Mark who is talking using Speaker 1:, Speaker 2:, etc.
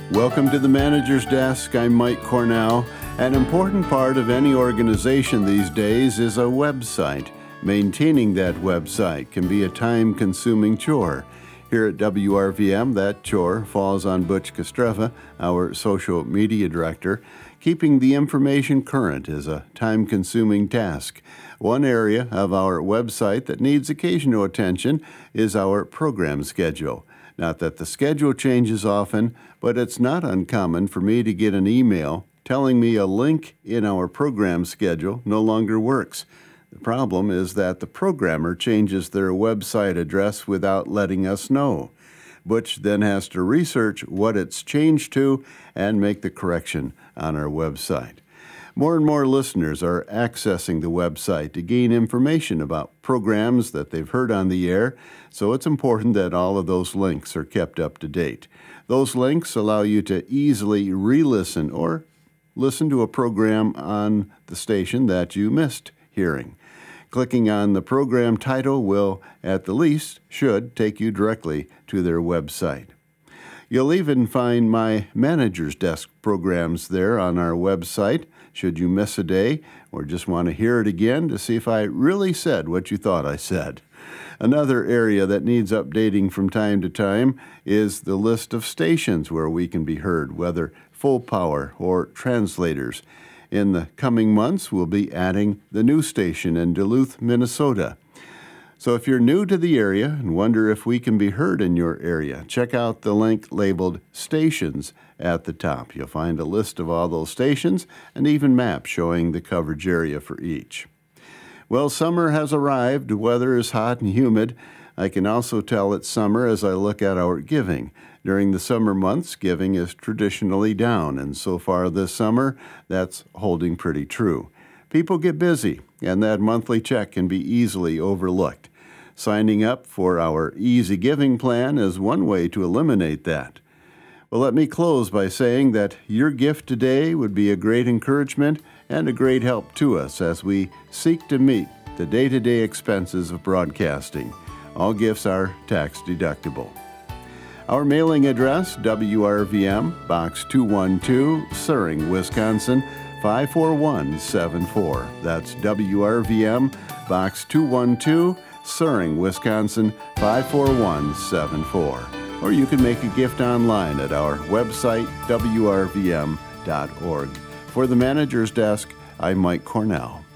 Speaker 1: Welcome to the Manager's Desk. I'm Mike Cornell. An important part of any organization these days is a website. Maintaining that website can be a time-consuming chore. Here at WRVM, that chore falls on Butch Kostreva, our social media director. Keeping the information current is a time-consuming task. One area of our website that needs occasional attention is our program schedule. Not that the schedule changes often, but it's not uncommon for me to get an email telling me a link in our program schedule no longer works. The problem is that the programmer changes their website address without letting us know. Butch then has to research what it's changed to and make the correction on our website. More and more listeners are accessing the website to gain information about programs that they've heard on the air, so it's important that all of those links are kept up to date. Those links allow you to easily re-listen or listen to a program on the station that you missed hearing. Clicking on the program title will, at the least, should take you directly to their website. You'll even find my Manager's Desk programs there on our website, should you miss a day or just want to hear it again to see if I really said what you thought I said. Another area that needs updating from time to time is the list of stations where we can be heard, whether full power or translators. In the coming months, we'll be adding the new station in Duluth, Minnesota. So if you're new to the area and wonder if we can be heard in your area, check out the link labeled Stations at the top. You'll find a list of all those stations and even maps showing the coverage area for each. Well, summer has arrived. The weather is hot and humid. I can also tell it's summer as I look at our giving. During the summer months, giving is traditionally down, and so far this summer, that's holding pretty true. People get busy, and that monthly check can be easily overlooked. Signing up for our Easy Giving plan is one way to eliminate that. Well, let me close by saying that your gift today would be a great encouragement and a great help to us as we seek to meet the day-to-day expenses of broadcasting. All gifts are tax deductible. Our mailing address, WRVM, Box 212, Suring, Wisconsin, 54174. That's WRVM, Box 212, Suring, Wisconsin, 54174. Or you can make a gift online at our website, WRVM.org. For the Manager's Desk, I'm Mike Cornell.